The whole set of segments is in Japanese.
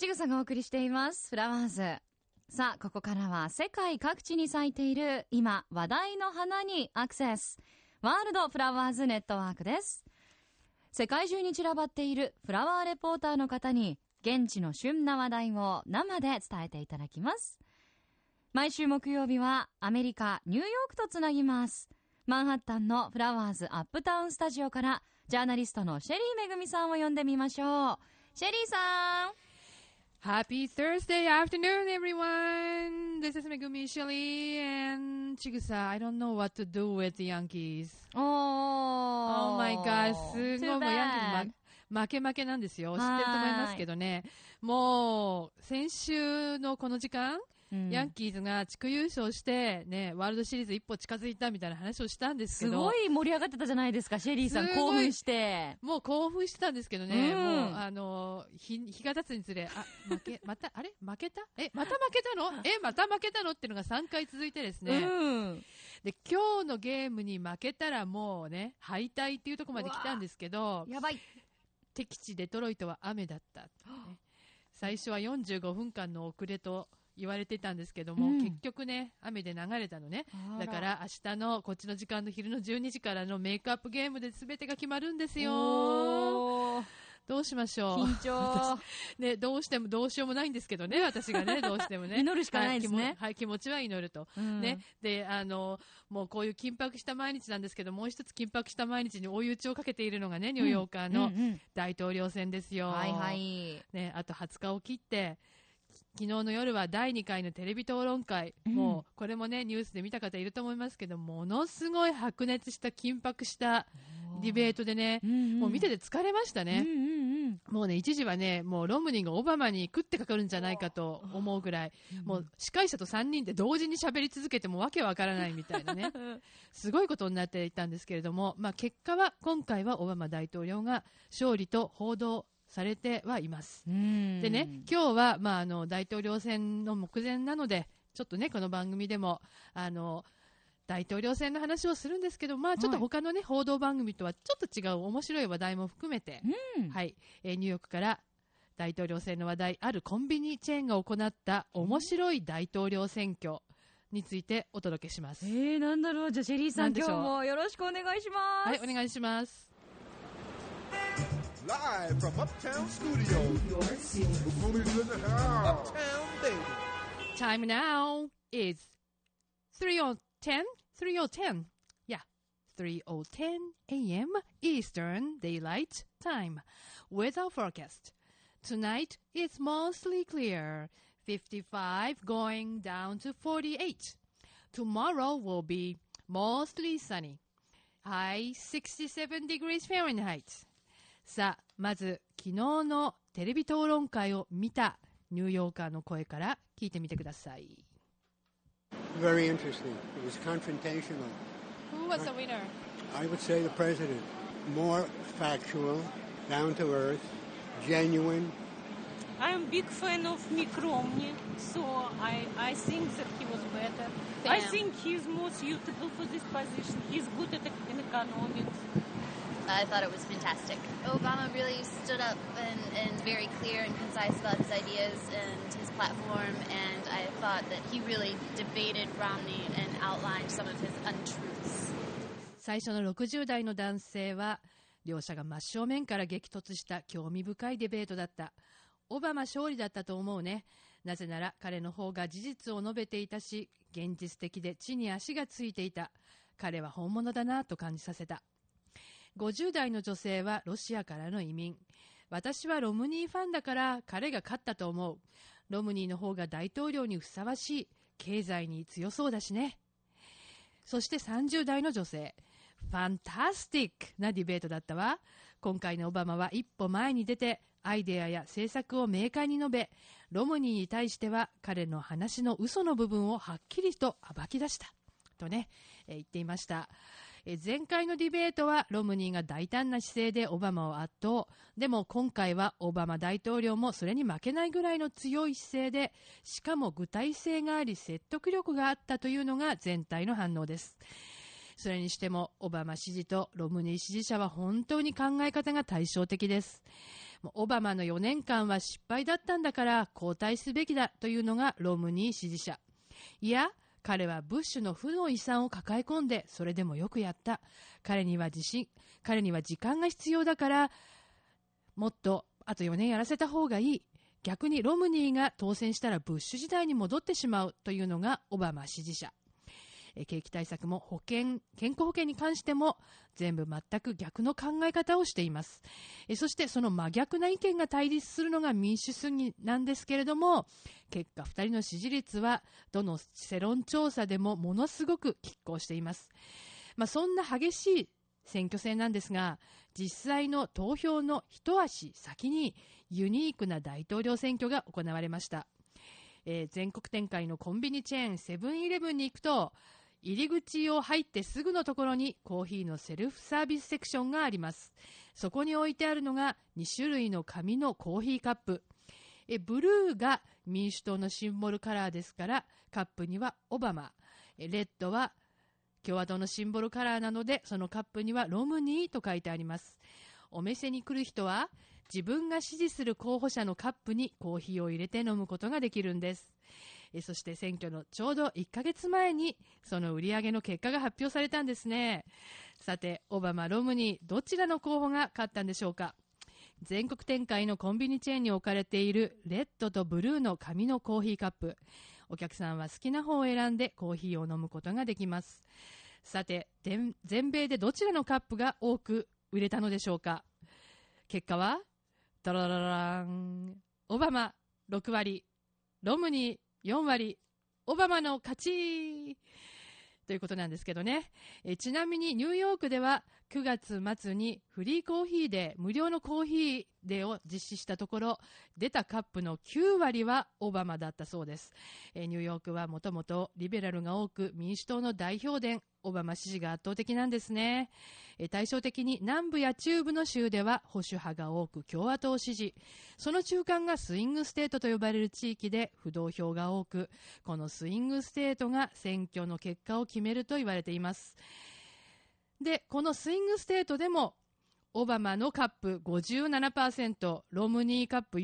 ぐさがお送りしていますフラワーズ。さあここからは世界各地に咲いている今話題の花にアクセス、ワールドフラワーズネットワークです。世界中に散らばっているフラワーレポーターの方に現地の旬な話題を生で伝えていただきます。毎週木曜日はアメリカニューヨークとつなぎます。マンハッタンのフラワーズアップタウンスタジオからジャーナリストのシェリーめぐみさんを呼んでみましょう。シェリーさん、 Happy Thursday afternoon, everyone. This is Megumi, Shelly, and Chigusa. I don't know what to do with the Yankees. Oh my God. すごいもうヤンキース負けなんですよ。知ってると思いますけどね。もう、先週のこの時間、ヤンキーズが地区優勝してね、ワールドシリーズ一歩近づいたみたいな話をしたんですけど。 すごい盛り上がってたじゃないですか、シェリーさん。興奮して。 もう興奮してたんですけどね、もう、日が経つにつれ、負けたまた負けたのっていうのが3回続いてですね。で、今日のゲームに負けたらもうね、敗退っていうところまで来たんですけど、 やばい。 敵地デトロイトは雨だった、ね。最初は45分間の遅れと、言われてたんですけども、結局ね、雨で流れたのね。だから明日のこっちの時間の昼の12時からのメイクアップゲームで全てが決まるんですよ。どうしましょう。 緊張。 ね、どうしようもないんですけどね、私がね、どうしてもね。 祈るしかないですね。 はい、気持ちは祈ると。ね。で、もうこういう緊迫した毎日なんですけど、もう一つ緊迫した毎日に追い打ちをかけているのがね、ニューヨーカーの大統領選ですよ。 はいはい。 ね、あと20日を切って、昨日の夜は第2回のテレビ討論会、もうこれもねニュースで見た方いると思いますけど、ものすごい白熱した緊迫したディベートでね、もう見てて疲れましたね。もうね、一時はね、もうロムニーがオバマに食ってかかるんじゃないかと思うぐらい、もう司会者と3人で同時に喋り続けてもわけわからないみたいなね、すごいことになっていたんですけれども、まあ結果は今回はオバマ大統領が勝利と報道されてはいます。でね、今日は、大統領選の目前なので、ちょっとね、この番組でも、大統領選の話をするんですけど、ちょっと他のね、報道番組とはちょっと違う面白い話題も含めて、はい、ニューヨークから大統領選の話題、あるコンビニチェーンが行った面白い大統領選挙についてお届けします。 なんだろう。じゃあ、シェリーさん、今日もよろしくお願いします。 はい、お願いします。 Live from Uptown Studios. Movies in the house. Uptown, baby. Time now is 3:10. 3:10. Yeah. 3:10 a.m. Eastern Daylight Time. Weather forecast. Tonight it's mostly clear. 55 going down to 48. Tomorrow will be mostly sunny. High 67 degrees Fahrenheit. さあ、まず昨日のテレビ討論会を見たニューヨーカーの声から聞いてみてください。 Very interesting. It was confrontational. Who was the winner? I would say the president. More factual, down to earth, genuine. I'm a big fan of Mitt Romney, so I think that he was better. Damn. I think he's more suitable for this position. He's good at economics. I thought it was fantastic. Obama really stood up and very clear and concise about his ideas and his platform, and I thought that he really debated Romney and outlined some of his untruths. 最初の60代の男性は両者が真正面から激突した興味深いデベートだった。オバマ勝利だったと思うね。なぜなら彼の方が事実を述べていたし、現実的で地に足がついていた。彼は本物だなと感じさせた。50代の女性はロシアからの移民。私はロムニーファンだから彼が勝ったと思う。ロムニーの方が大統領にふさわしい。経済に強そうだしね。そして30代の女性。ファンタスティックなディベートだったわ。今回のオバマは一歩前に出てアイデアや政策を明快に述べ、ロムニーに対しては彼の話の嘘の部分をはっきりと暴き出した。とね、言っていました。前回のディベートはロムニーが大胆な姿勢でオバマを圧倒。でも今回はオバマ大統領もそれに負けないぐらいの強い姿勢で、しかも具体性があり説得力があったというのが全体の反応です。それにしてもオバマ支持とロムニー支持者は本当に考え方が対照的です。 もうオバマの4年間は失敗だったんだから交代すべきだというのがロムニー支持者。いや、彼はブッシュの負の遺産を抱え込んでそれでもよくやった。彼には時間が必要だからもっとあと4年やらせた方がいい。逆にロムニーが当選したらブッシュ時代に戻ってしまうというのがオバマ支持者。景気対策も健康保険に関しても全部全く逆の考え方をしています。そしてその真逆な意見が対立するのが民主主義なんですけれども、結果2人の支持率はどの世論調査でもものすごく拮抗しています。そんな激しい選挙戦なんですが、実際の投票の一足先にユニークな大統領選挙が行われました。全国展開のコンビニチェーンセブンイレブンに行くと、入り口を入ってすぐのところにコーヒーのセルフサービスセクションがあります。そこに置いてあるのが2種類の紙のコーヒーカップ。ブルーが民主党のシンボルカラーですから、カップにはオバマ。レッドは共和党のシンボルカラーなので、そのカップにはロムニーと書いてあります。お店に来る人は自分が支持する候補者のカップにコーヒーを入れて飲むことができるんです。そして選挙のちょうど1ヶ月前にその売り上げの結果が発表されたんですね。さて、オバマ、ロムニー、どちらの候補が勝ったんでしょうか。全国展開のコンビニチェーンに置かれているレッドとブルーの紙のコーヒーカップ。お客さんは好きな方を選んでコーヒーを飲むことができます。さて、全米でどちらのカップが多く売れたのでしょうか。結果はダラララン、オバマ6割、ロムニー4割、オバマの勝ちということなんですけどね。ちなみにニューヨークでは9月末にフリーコーヒーデー、無料のコーヒーデーを実施したところ、出たカップの9割はオバマだったそうです。ニューヨークはもともとリベラルが多く民主党の代表殿、オバマ支持が圧倒的なんですね。対照的に南部や中部の州では保守派が多く共和党支持。その中間がスイングステートと呼ばれる地域で不動票が多く、このスイングステートが選挙の結果を決めると言われています。で、このスイングステートでもオバマのカップ 57%、ロムニーカップ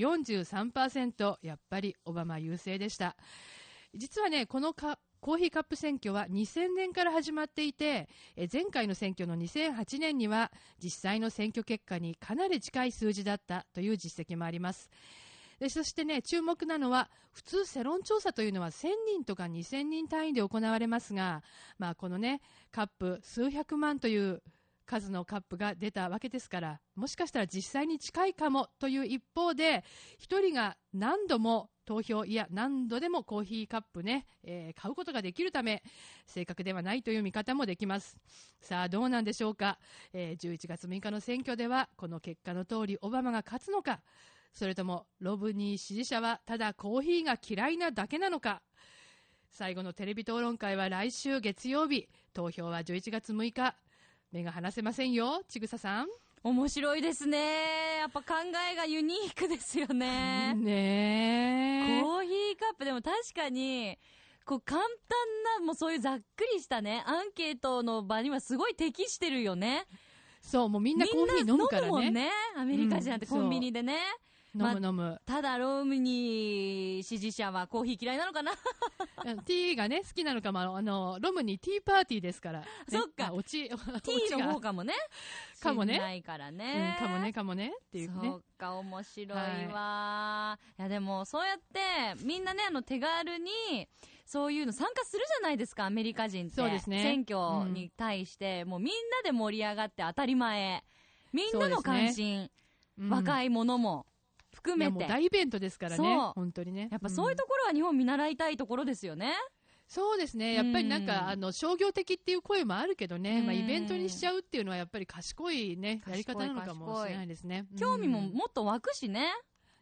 43%、やっぱりオバマ優勢でした。実はね、このコーヒーカップ選挙は2000年から始まっていて、前回の選挙の2008年には実際の選挙結果にかなり近い数字だったという実績もあります。そしてね、注目なのは、普通世論調査というのは1000人とか2000人単位で行われますが、このね、カップ数百万という数のカップが出たわけですから、もしかしたら実際に近いかもという一方で、一人が何度も投票、いや何度でもコーヒーカップね、買うことができるため正確ではないという見方もできます。さあどうなんでしょうか。11月6日の選挙ではこの結果の通りオバマが勝つのか、それともロムニー支持者はただコーヒーが嫌いなだけなのか。最後のテレビ討論会は来週月曜日、投票は11月6日。目が離せませんよ、ちぐささん。 面白いですね。やっぱ考えがユニークですよね。 ねえ。 コーヒーカップでも確かにこう簡単な、もうそういうざっくりしたねアンケートの場にはすごい適してるよね。 そう、もうみんなコーヒー飲むからね。 みんな飲むもんね、アメリカ人なんてコンビニでね、 飲む。 ただロムニー支持者はコーヒー嫌いなのかな。 ティーがね好きなのかも。ロムニーティーパーティーですから、ね、 そっか、 ティーの方かもね。 かもね。 ないからね。 かもねっていうね。 そっか、面白いわ、いやでもそうやってみんなね手軽にそういうの参加するじゃないですか、アメリカ人って。 そうですね。 選挙に対して、もうみんなで盛り上がって当たり前。みんなの関心、若い者も含めて。 もう大イベントですからね。本当にね。 やっぱそういうところは日本見習いたいところですよね。 そうですね。やっぱりなんか、商業的っていう声もあるけどね、イベントにしちゃうっていうのはやっぱり賢いね、やり方なのかもしれないですね。 興味ももっと湧くしね。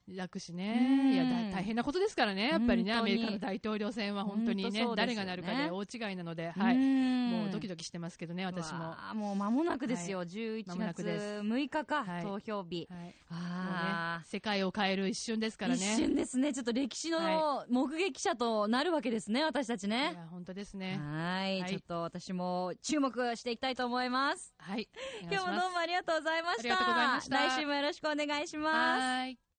楽しね。いや大変なことですからね、やっぱりね、ア本当にメリカの大統領選は本当にね、 本当そうですよね誰がなるかで大違いなので、はい、もうドキドキしてますけどね、私も。 わあ、もう間もなくですよ、 はい 11 間もなく月です 6日か、 はい投票日。 はい、もうねああ、 世界を変える一瞬ですからね。 一瞬ですね。ちょっと歴史のは目撃者となるわけですね、私たちいね。 や本当ですね。 はい、 はいちょっと私も注目していきたいと思います。 はい、 今日もどうもありがとうございました。 ありがとうございました来週もよろしくお願いします。 はい。